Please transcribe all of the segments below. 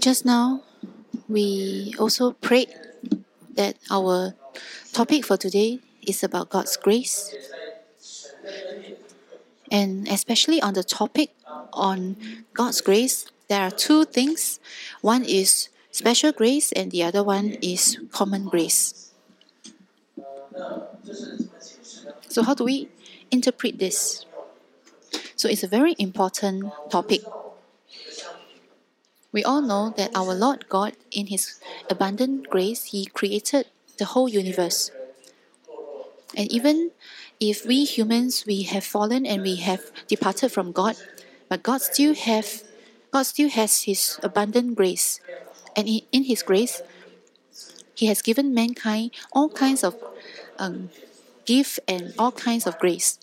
Just now, we also prayed that our topic for today is about God's grace, and especially on the topic on God's grace, there are two things. One is special grace, and the other one is common grace. So, how do we interpret this? So, it's a very important topic. We all know that our Lord God, in His abundant grace, He created the whole universe. And even if we humans, we have fallen and we have departed from God, but God still has His abundant grace. And in His grace, He has given mankind all kinds of gift and all kinds of grace.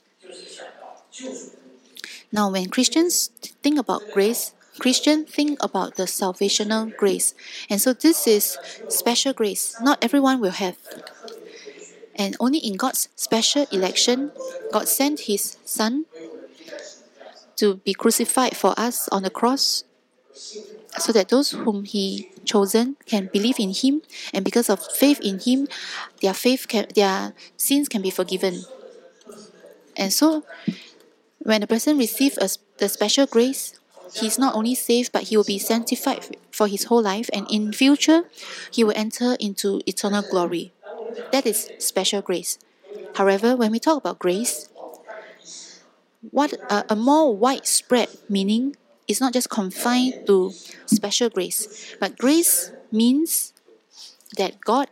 Now, when Christians think about grace, Christians think about the salvational grace. And so this is special grace. Not everyone will have. And only in God's special election, God sent His Son to be crucified for us on the cross, so that those whom He chosen can believe in Him, and because of faith in Him, their sins can be forgiven. And so, when a person receives the special grace, he's not only saved, but he will be sanctified for his whole life, and in future, he will enter into eternal glory. That is special grace. However, when we talk about grace, what a more widespread meaning is not just confined to special grace, but grace means that God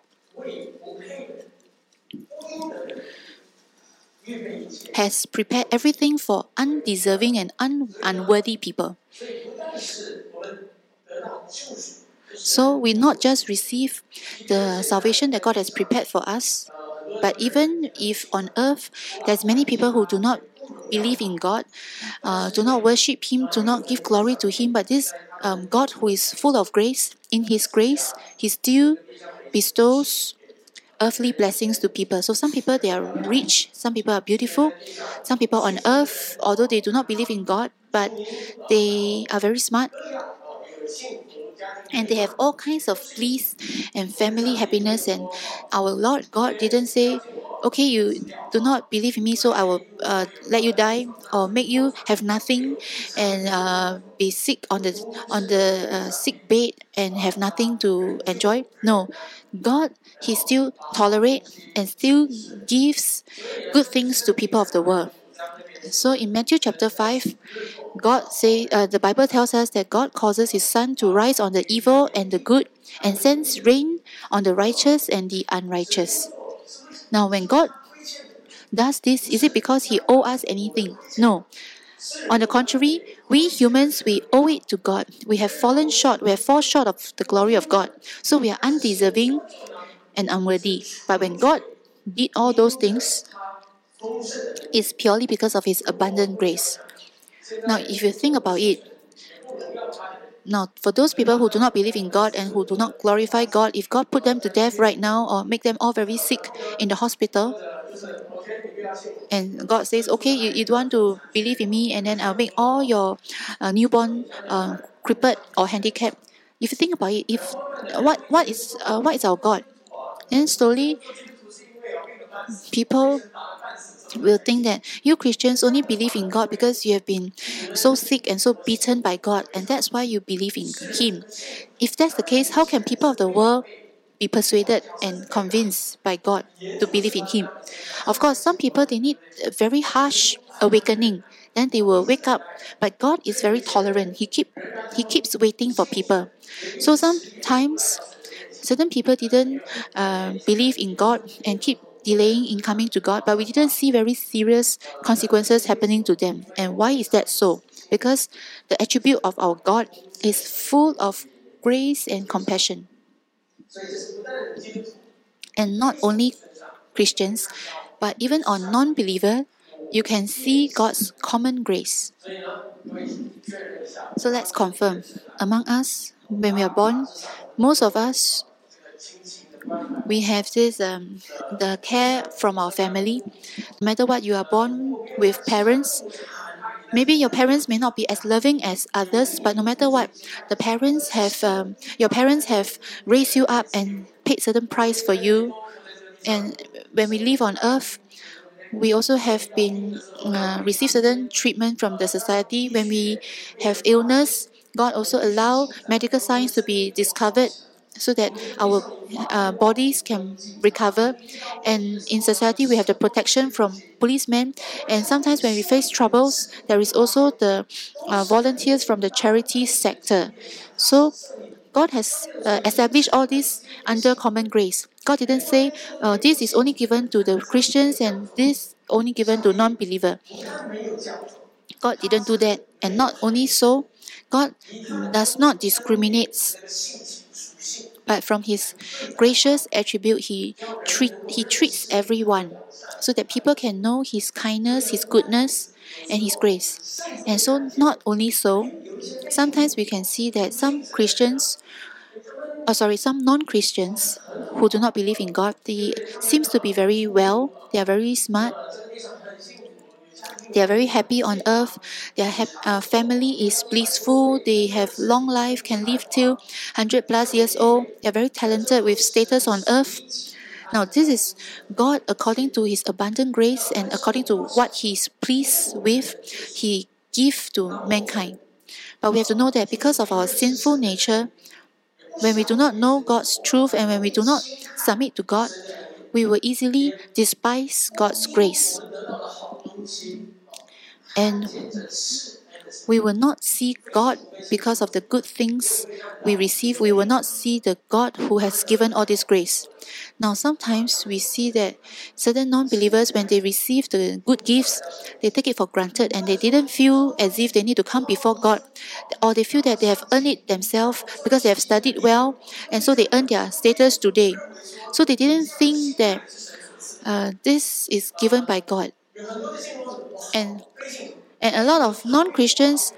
has prepared everything for undeserving and unworthy people. So we not just receive the salvation that God has prepared for us, but even if on earth there's many people who do not believe in God, do not worship Him, do not give glory to Him, but this God who is full of grace, in His grace, He still bestows earthly blessings to people. So some people, they are rich, some people are beautiful, some people on earth, although they do not believe in God, but they are very smart, and they have all kinds of bliss and family happiness. And our Lord God didn't say, okay, you do not believe in me, so I will let you die or make you have nothing and be sick on the sick bed and have nothing to enjoy. No, God, He still tolerates and still gives good things to people of the world. So in Matthew chapter 5, the Bible tells us that God causes His sun to rise on the evil and the good, and sends rain on the righteous and the unrighteous. Now, when God does this, is it because He owes us anything? No. On the contrary, we humans, we owe it to God. We have fallen short. We have fallen short of the glory of God. So we are undeserving and unworthy. But when God did all those things, it's purely because of His abundant grace. Now, if you think about it, now, for those people who do not believe in God and who do not glorify God, if God put them to death right now or make them all very sick in the hospital, and God says, okay, you don't want to believe in me, and then I'll make all your newborn crippled or handicapped. If you think about it, what is our God? Then slowly, people will think that you Christians only believe in God because you have been so sick and so beaten by God, and that's why you believe in Him. If that's the case, how can people of the world be persuaded and convinced by God to believe in Him? Of course, some people, they need a very harsh awakening, then they will wake up. But God is very tolerant. He keeps waiting for people. So sometimes certain people didn't believe in God and keep delaying in coming to God, but we didn't see very serious consequences happening to them. And why is that so? Because the attribute of our God is full of grace and compassion. And not only Christians, but even on non-believer, you can see God's common grace. So let's confirm. Among us, when we are born, most of us, we have this the care from our family. No matter what, you are born with parents Maybe your parents may not be as loving as others, but no matter what, your parents have raised you up and paid certain price for you. And when we live on earth, we also have been receive certain treatment from the society. When we have illness, God also allow medical science to be discovered so that our bodies can recover. And in society, we have the protection from policemen. And sometimes when we face troubles, there is also the volunteers from the charity sector. So God has established all this under common grace. God didn't say this is only given to the Christians and this only given to non-believer. God didn't do that. And not only so, God does not discriminate, but from His gracious attribute, He treats everyone so that people can know His kindness, His goodness, and His grace. And so, not only so, sometimes we can see that some non-Christians who do not believe in God, they seems to be very well. They are very smart. They are very happy on earth. Their family is blissful. They have long life, can live till 100 plus years old. They are very talented with status on earth. Now, this is God according to His abundant grace and according to what He is pleased with, He give to mankind. But we have to know that because of our sinful nature, when we do not know God's truth and when we do not submit to God, we will easily despise God's grace. And we will not see God because of the good things we receive. We will not see the God who has given all this grace. Now, sometimes we see that certain non-believers, when they receive the good gifts, they take it for granted and they didn't feel as if they need to come before God, or they feel that they have earned it themselves because they have studied well, and so they earn their status today. So they didn't think that this is given by God. And and a lot of non-Christians